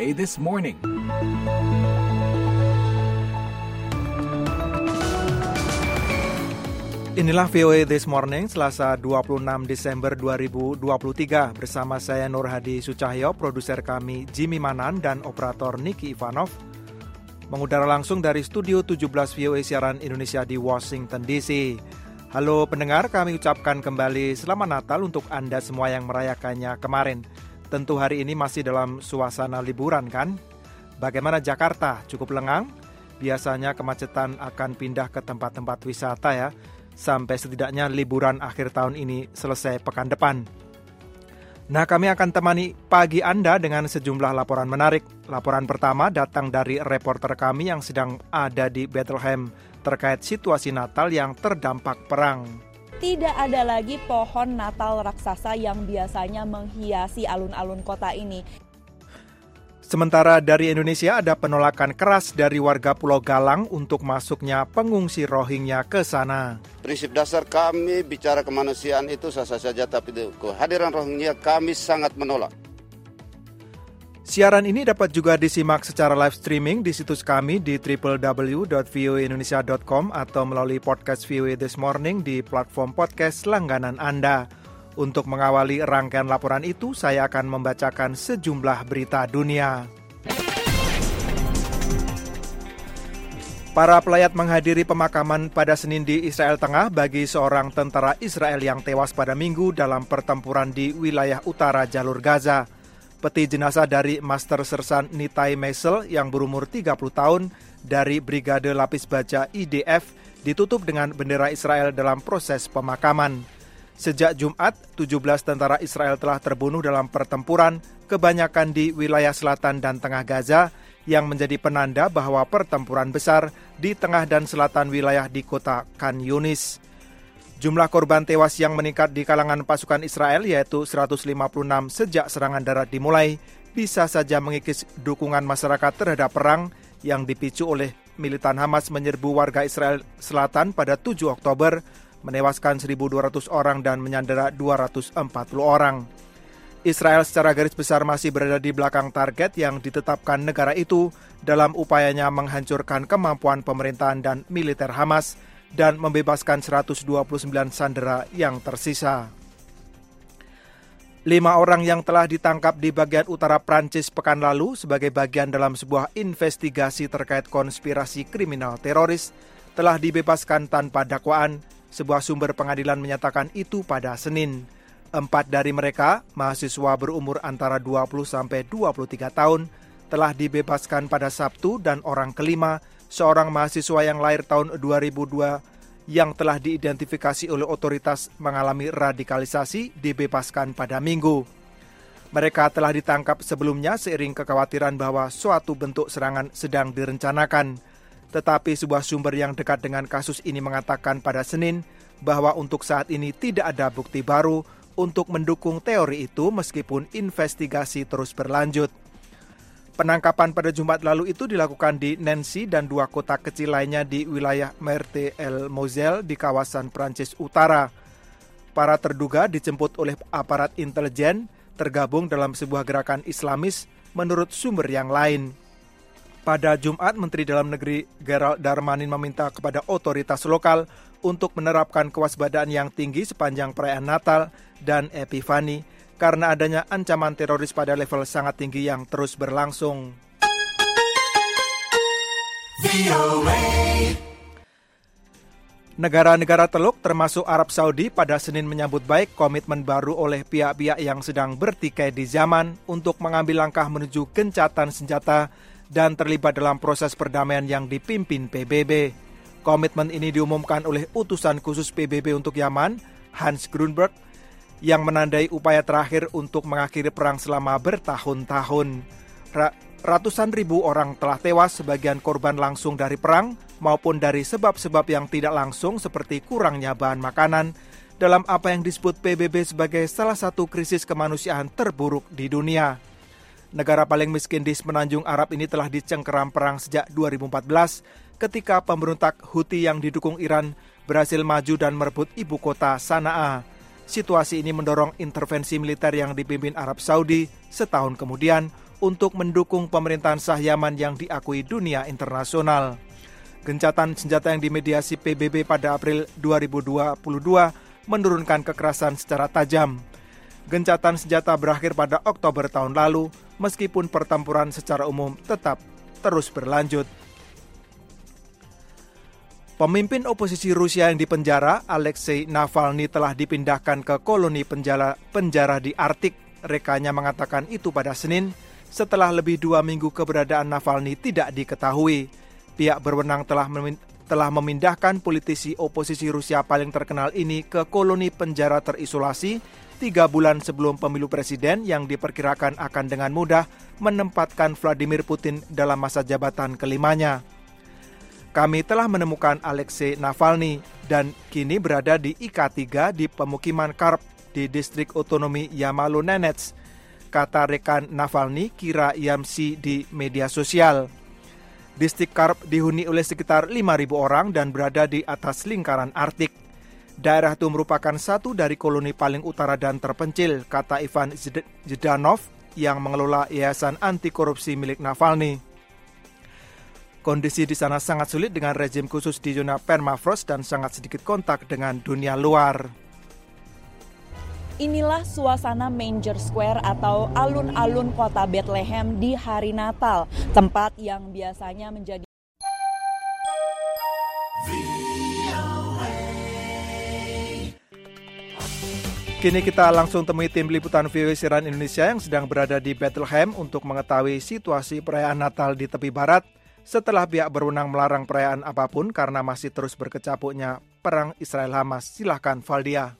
VOA This Morning. Inilah VOA This Morning, Selasa 26 Desember 2023. Bersama saya Nur Hadi Sucahyo, produser kami Jimmy Manan dan operator Niki Ivanov. Mengudara langsung dari Studio 17 VOA Siaran Indonesia di Washington DC. Halo pendengar, kami ucapkan kembali Selamat Natal untuk Anda semua yang merayakannya kemarin. Tentu hari ini masih dalam suasana liburan kan? Bagaimana Jakarta? Cukup lengang? Biasanya kemacetan akan pindah ke tempat-tempat wisata ya, sampai setidaknya liburan akhir tahun ini selesai pekan depan. Nah, kami akan temani pagi Anda dengan sejumlah laporan menarik. Laporan pertama datang dari reporter kami yang sedang ada di Bethlehem terkait situasi Natal yang terdampak perang. Tidak ada lagi pohon Natal raksasa yang biasanya menghiasi alun-alun kota ini. Sementara dari Indonesia ada penolakan keras dari warga Pulau Galang untuk masuknya pengungsi Rohingya ke sana. Prinsip dasar kami bicara kemanusiaan itu sah-sah saja, tapi kehadiran Rohingya kami sangat menolak. Siaran ini dapat juga disimak secara live streaming di situs kami di www.voaindonesia.com atau melalui podcast VOA This Morning di platform podcast langganan Anda. Untuk mengawali rangkaian laporan itu, saya akan membacakan sejumlah berita dunia. Para pelayat menghadiri pemakaman pada Senin di Israel Tengah bagi seorang tentara Israel yang tewas pada Minggu dalam pertempuran di wilayah utara jalur Gaza. Peti jenazah dari Master Sersan Nitai Meisel yang berumur 30 tahun dari Brigade Lapis Baja IDF ditutup dengan bendera Israel dalam proses pemakaman. Sejak Jumat, 17 tentara Israel telah terbunuh dalam pertempuran, kebanyakan di wilayah selatan dan tengah Gaza, yang menjadi penanda bahwa pertempuran besar di tengah dan selatan wilayah di kota Khan Yunis. Jumlah korban tewas yang meningkat di kalangan pasukan Israel, yaitu 156 sejak serangan darat dimulai, bisa saja mengikis dukungan masyarakat terhadap perang yang dipicu oleh militan Hamas menyerbu warga Israel Selatan pada 7 Oktober, menewaskan 1.200 orang dan menyandera 240 orang. Israel secara garis besar masih berada di belakang target yang ditetapkan negara itu dalam upayanya menghancurkan kemampuan pemerintahan dan militer Hamas dan membebaskan 129 sandera yang tersisa. 5 orang yang telah ditangkap di bagian utara Prancis pekan lalu sebagai bagian dalam sebuah investigasi terkait konspirasi kriminal teroris telah dibebaskan tanpa dakwaan. Sebuah sumber pengadilan menyatakan itu pada Senin. 4 dari mereka, mahasiswa berumur antara 20 sampai 23 tahun, telah dibebaskan pada Sabtu dan orang kelima, seorang mahasiswa yang lahir tahun 2002 yang telah diidentifikasi oleh otoritas mengalami radikalisasi dibebaskan pada Minggu. Mereka telah ditangkap sebelumnya seiring kekhawatiran bahwa suatu bentuk serangan sedang direncanakan. Tetapi sebuah sumber yang dekat dengan kasus ini mengatakan pada Senin bahwa untuk saat ini tidak ada bukti baru untuk mendukung teori itu meskipun investigasi terus berlanjut. Penangkapan pada Jumat lalu itu dilakukan di Nancy dan 2 kota kecil lainnya di wilayah Meurthe-et-Moselle di kawasan Prancis Utara. Para terduga dijemput oleh aparat intelijen tergabung dalam sebuah gerakan Islamis menurut sumber yang lain. Pada Jumat, Menteri Dalam Negeri Gerald Darmanin meminta kepada otoritas lokal untuk menerapkan kewaspadaan yang tinggi sepanjang perayaan Natal dan Epifani karena adanya ancaman teroris pada level sangat tinggi yang terus berlangsung. Negara-negara Teluk termasuk Arab Saudi pada Senin menyambut baik komitmen baru oleh pihak-pihak yang sedang bertikai di zaman untuk mengambil langkah menuju gencatan senjata dan terlibat dalam proses perdamaian yang dipimpin PBB. Komitmen ini diumumkan oleh utusan khusus PBB untuk Yaman, Hans Grunberg, yang menandai upaya terakhir untuk mengakhiri perang selama bertahun-tahun. Ratusan ribu orang telah tewas, sebagian korban langsung dari perang maupun dari sebab-sebab yang tidak langsung seperti kurangnya bahan makanan, dalam apa yang disebut PBB sebagai salah satu krisis kemanusiaan terburuk di dunia. Negara paling miskin di semenanjung Arab ini telah dicengkeram perang sejak 2014 ketika pemberontak Houthi yang didukung Iran berhasil maju dan merebut ibu kota Sanaa. Situasi ini mendorong intervensi militer yang dipimpin Arab Saudi setahun kemudian untuk mendukung pemerintahan Shah Yaman yang diakui dunia internasional. Gencatan senjata yang dimediasi PBB pada April 2022 menurunkan kekerasan secara tajam. Gencatan senjata berakhir pada Oktober tahun lalu, meskipun pertempuran secara umum tetap terus berlanjut. Pemimpin oposisi Rusia yang dipenjara, Alexei Navalny, telah dipindahkan ke koloni penjara di Arktik. Rekannya mengatakan itu pada Senin, setelah lebih 2 minggu keberadaan Navalny tidak diketahui. Pihak berwenang telah memindahkan politisi oposisi Rusia paling terkenal ini ke koloni penjara terisolasi 3 bulan sebelum pemilu presiden yang diperkirakan akan dengan mudah menempatkan Vladimir Putin dalam masa jabatan kelimanya. Kami telah menemukan Alexei Navalny dan kini berada di IK3 di pemukiman Karp di distrik otonomi Yamalo-Nenets, kata rekan Navalny Kira Yamsi di media sosial. Distrik Karp dihuni oleh sekitar 5.000 orang dan berada di atas lingkaran Arktik. Daerah itu merupakan satu dari koloni paling utara dan terpencil, kata Ivan Zhdanov yang mengelola yayasan anti korupsi milik Navalny. Kondisi di sana sangat sulit dengan rezim khusus di zona permafrost dan sangat sedikit kontak dengan dunia luar. Inilah suasana Manger Square atau alun-alun kota Bethlehem di hari Natal, tempat yang biasanya menjadi Kini kita langsung temui tim liputan VOA Siaran Indonesia yang sedang berada di Bethlehem untuk mengetahui situasi perayaan Natal di tepi barat setelah pihak berwenang melarang perayaan apapun karena masih terus berkecamuknya perang Israel-Hamas. Silakan Valdia.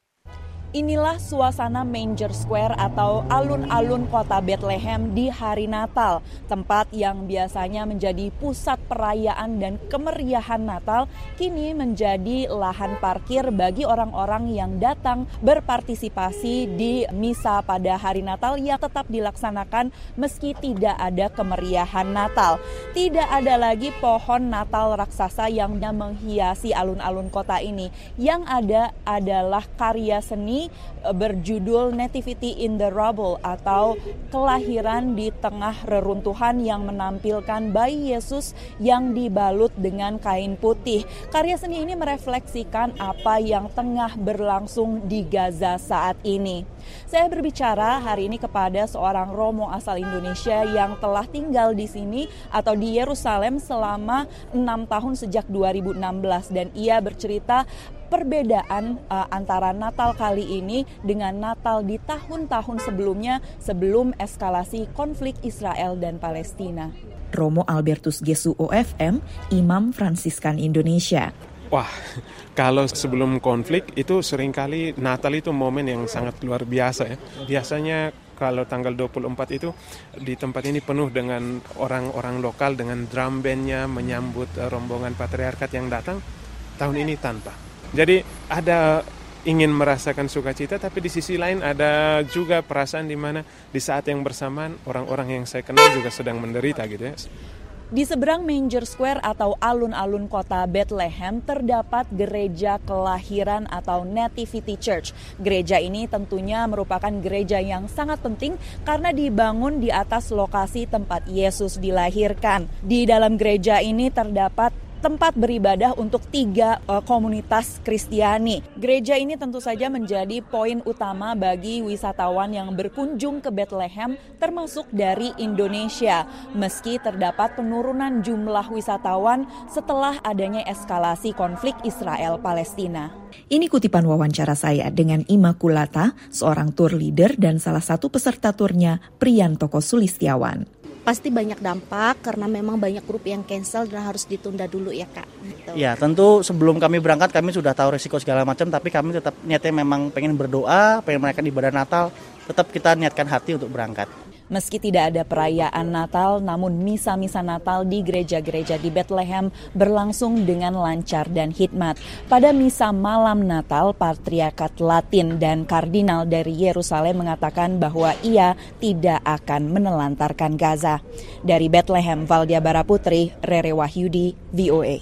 Inilah suasana Manger Square atau alun-alun kota Bethlehem di hari Natal, tempat yang biasanya menjadi pusat perayaan dan kemeriahan Natal, kini menjadi lahan parkir bagi orang-orang yang datang berpartisipasi di misa pada hari Natal yang tetap dilaksanakan meski tidak ada kemeriahan Natal. Tidak ada lagi pohon Natal raksasa yang menghiasi alun-alun kota ini. Yang ada adalah karya seni berjudul Nativity in the Rubble atau kelahiran di tengah reruntuhan yang menampilkan bayi Yesus yang dibalut dengan kain putih. Karya seni ini merefleksikan apa yang tengah berlangsung di Gaza saat ini. Saya berbicara hari ini kepada seorang Romo asal Indonesia yang telah tinggal di sini atau di Yerusalem selama 6 tahun sejak 2016 dan ia bercerita perbedaan antara Natal kali ini dengan Natal di tahun-tahun sebelumnya sebelum eskalasi konflik Israel dan Palestina. Romo Albertus Gesu OFM, Imam Fransiskan Indonesia. Wah, kalau sebelum konflik itu seringkali Natal itu momen yang sangat luar biasa ya. Biasanya kalau tanggal 24 itu di tempat ini penuh dengan orang-orang lokal dengan drum bandnya menyambut rombongan patriarkat yang datang. Tahun ini tanpa. Jadi ada ingin merasakan sukacita, tapi di sisi lain ada juga perasaan di mana di saat yang bersamaan orang-orang yang saya kenal juga sedang menderita gitu ya. Di seberang Manger Square atau alun-alun kota Bethlehem terdapat gereja kelahiran atau Nativity Church. Gereja ini tentunya merupakan gereja yang sangat penting karena dibangun di atas lokasi tempat Yesus dilahirkan. Di dalam gereja ini terdapat tempat beribadah untuk 3 komunitas Kristiani. Gereja ini tentu saja menjadi poin utama bagi wisatawan yang berkunjung ke Bethlehem termasuk dari Indonesia. Meski terdapat penurunan jumlah wisatawan setelah adanya eskalasi konflik Israel-Palestina. Ini kutipan wawancara saya dengan Immaculata, seorang tour leader dan salah satu peserta turnya, Priyantoko Sulistiawan. Pasti banyak dampak karena memang banyak grup yang cancel dan harus ditunda dulu ya Kak. Gitu. Ya tentu sebelum kami berangkat kami sudah tahu resiko segala macam, tapi kami tetap niatnya memang pengen berdoa, pengen merayakan ibadah Natal, tetap kita niatkan hati untuk berangkat. Meski tidak ada perayaan Natal, namun misa-misa Natal di gereja-gereja di Bethlehem berlangsung dengan lancar dan hikmat. Pada misa malam Natal, Patriarkat Latin dan Kardinal dari Yerusalem mengatakan bahwa ia tidak akan menelantarkan Gaza. Dari Bethlehem, Valdia Baraputri, Rere Wahyudi, VOA.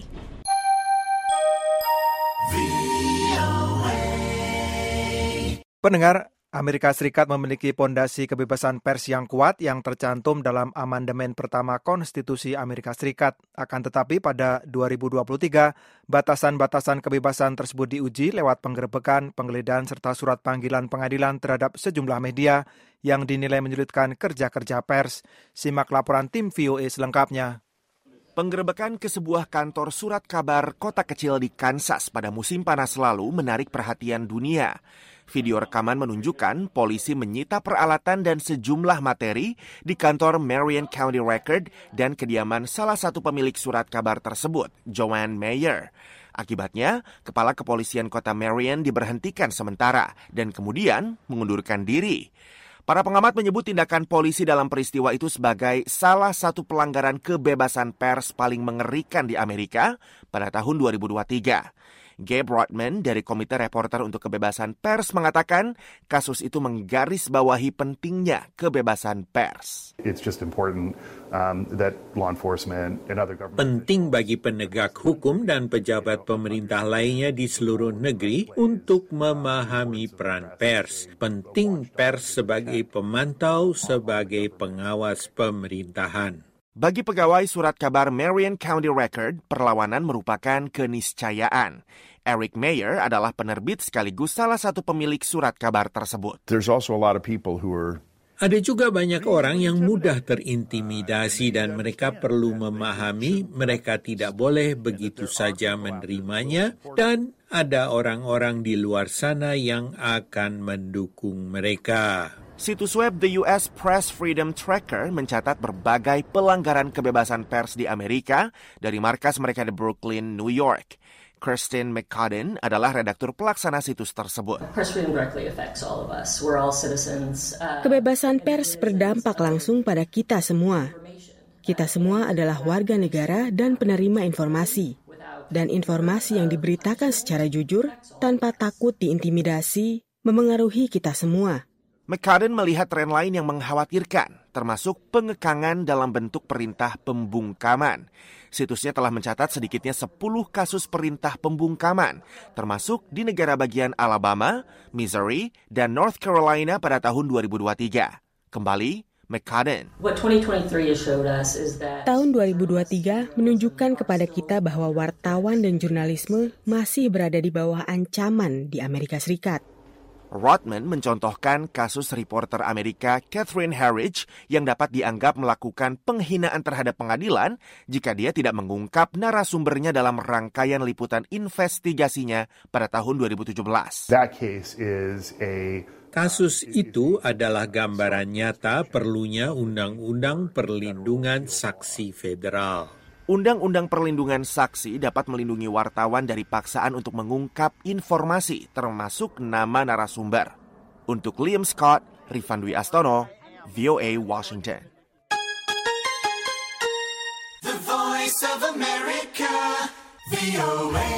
Pendengar, Amerika Serikat memiliki pondasi kebebasan pers yang kuat yang tercantum dalam amandemen pertama Konstitusi Amerika Serikat. Akan tetapi pada 2023, batasan-batasan kebebasan tersebut diuji lewat penggerebekan, penggeledahan serta surat panggilan pengadilan terhadap sejumlah media yang dinilai menyulitkan kerja-kerja pers. Simak laporan tim VOA selengkapnya. Penggerebekan ke sebuah kantor surat kabar kota kecil di Kansas pada musim panas lalu menarik perhatian dunia. Video rekaman menunjukkan polisi menyita peralatan dan sejumlah materi di kantor Marion County Record dan kediaman salah satu pemilik surat kabar tersebut, Joanne Mayer. Akibatnya, kepala kepolisian kota Marion diberhentikan sementara dan kemudian mengundurkan diri. Para pengamat menyebut tindakan polisi dalam peristiwa itu sebagai salah satu pelanggaran kebebasan pers paling mengerikan di Amerika pada tahun 2023. Gabe Rodman dari Komite Reporter untuk Kebebasan Pers mengatakan kasus itu menggarisbawahi pentingnya kebebasan pers. Penting bagi penegak hukum dan pejabat pemerintah lainnya di seluruh negeri untuk memahami peran pers. Penting pers sebagai pemantau, sebagai pengawas pemerintahan. Bagi pegawai surat kabar Marion County Record, perlawanan merupakan keniscayaan. Eric Mayer adalah penerbit sekaligus salah satu pemilik surat kabar tersebut. Ada juga banyak orang yang mudah terintimidasi dan mereka perlu memahami mereka tidak boleh begitu saja menerimanya dan ada orang-orang di luar sana yang akan mendukung mereka. Situs web The US Press Freedom Tracker mencatat berbagai pelanggaran kebebasan pers di Amerika dari markas mereka di Brooklyn, New York. Kirsten McCudden adalah redaktur pelaksana situs tersebut. Kebebasan pers berdampak langsung pada kita semua. Kita semua adalah warga negara dan penerima informasi. Dan informasi yang diberitakan secara jujur, tanpa takut diintimidasi, memengaruhi kita semua. McCudden melihat tren lain yang mengkhawatirkan, termasuk pengekangan dalam bentuk perintah pembungkaman. Situsnya telah mencatat sedikitnya 10 kasus perintah pembungkaman, termasuk di negara bagian Alabama, Missouri, dan North Carolina pada tahun 2023. Kembali, McCudden. Tahun 2023 menunjukkan kepada kita bahwa wartawan dan jurnalisme masih berada di bawah ancaman di Amerika Serikat. Rodman mencontohkan kasus reporter Amerika Catherine Herridge yang dapat dianggap melakukan penghinaan terhadap pengadilan jika dia tidak mengungkap narasumbernya dalam rangkaian liputan investigasinya pada tahun 2017. Kasus itu adalah gambaran nyata perlunya Undang-Undang Perlindungan Saksi Federal. Undang-Undang Perlindungan Saksi dapat melindungi wartawan dari paksaan untuk mengungkap informasi, termasuk nama narasumber. Untuk Liam Scott, Rifan Dwi Astono, VOA Washington. The Voice of America, VOA.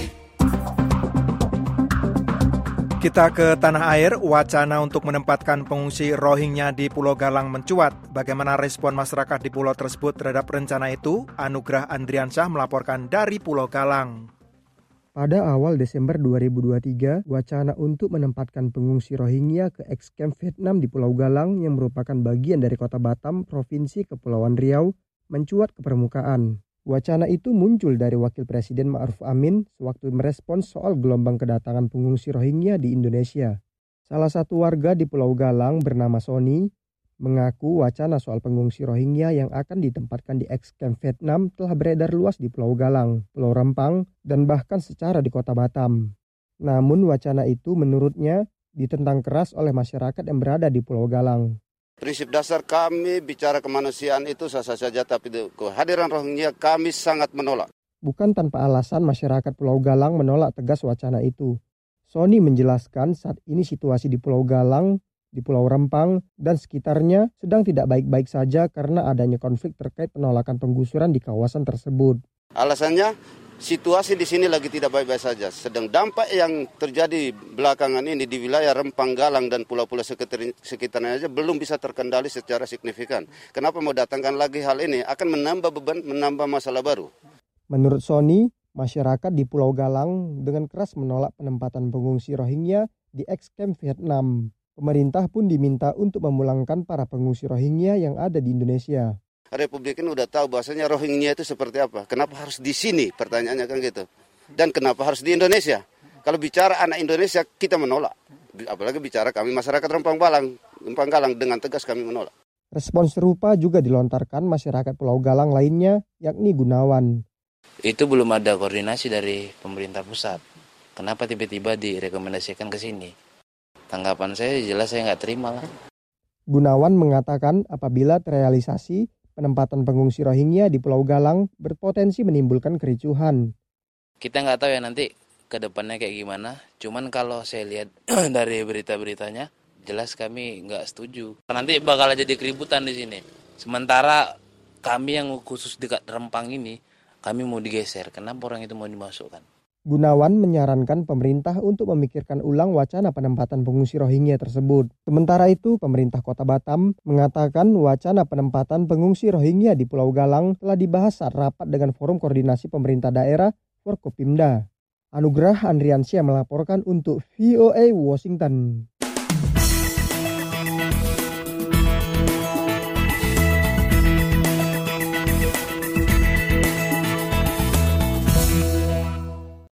Kita ke tanah air, wacana untuk menempatkan pengungsi Rohingya di Pulau Galang mencuat. Bagaimana respon masyarakat di pulau tersebut terhadap rencana itu? Anugrah Andriansyah melaporkan dari Pulau Galang. Pada awal Desember 2023, wacana untuk menempatkan pengungsi Rohingya ke ex-camp Vietnam di Pulau Galang yang merupakan bagian dari kota Batam, Provinsi Kepulauan Riau, mencuat ke permukaan. Wacana itu muncul dari Wakil Presiden Ma'ruf Amin sewaktu merespons soal gelombang kedatangan pengungsi Rohingya di Indonesia. Salah satu warga di Pulau Galang bernama Sony mengaku wacana soal pengungsi Rohingya yang akan ditempatkan di ex-camp Vietnam telah beredar luas di Pulau Galang, Pulau Rempang, dan bahkan secara di kota Batam. Namun wacana itu menurutnya ditentang keras oleh masyarakat yang berada di Pulau Galang. Prinsip dasar kami bicara kemanusiaan itu sah-sah saja, tapi kehadiran Rohingya kami sangat menolak. Bukan tanpa alasan masyarakat Pulau Galang menolak tegas wacana itu. Sony menjelaskan saat ini situasi di Pulau Galang, di Pulau Rempang, dan sekitarnya sedang tidak baik-baik saja karena adanya konflik terkait penolakan penggusuran di kawasan tersebut. Alasannya, situasi di sini lagi tidak baik-baik saja. Sedang dampak yang terjadi belakangan ini di wilayah Rempang, Galang, dan pulau-pulau sekitarnya aja belum bisa terkendali secara signifikan. Kenapa mau datangkan lagi hal ini? Akan menambah beban, menambah masalah baru. Menurut Sony, masyarakat di Pulau Galang dengan keras menolak penempatan pengungsi Rohingya di ex-camp Vietnam. Pemerintah pun diminta untuk memulangkan para pengungsi Rohingya yang ada di Indonesia. Republik ini udah tahu bahwasanya Rohingya itu seperti apa. Kenapa harus di sini? Pertanyaannya kan gitu. Dan kenapa harus di Indonesia? Kalau bicara anak Indonesia, kita menolak. Apalagi bicara kami masyarakat Rempang Galang dengan tegas kami menolak. Respon serupa juga dilontarkan masyarakat Pulau Galang lainnya, yakni Gunawan. Itu belum ada koordinasi dari pemerintah pusat. Kenapa tiba-tiba direkomendasikan ke sini? Tanggapan saya jelas saya nggak terima lah. Gunawan mengatakan apabila terrealisasi, penempatan pengungsi Rohingya di Pulau Galang berpotensi menimbulkan kericuhan. Kita nggak tahu ya nanti ke depannya kayak gimana. Cuman kalau saya lihat dari berita-beritanya, jelas kami nggak setuju. Nanti bakal jadi keributan di sini. Sementara kami yang khusus dekat Rempang ini, kami mau digeser. Kenapa orang itu mau dimasukkan? Gunawan menyarankan pemerintah untuk memikirkan ulang wacana penempatan pengungsi Rohingya tersebut. Sementara itu, pemerintah Kota Batam mengatakan wacana penempatan pengungsi Rohingya di Pulau Galang telah dibahas saat rapat dengan Forum Koordinasi Pemerintah Daerah Forkopimda. Anugrah Andriansyah melaporkan untuk VOA Washington.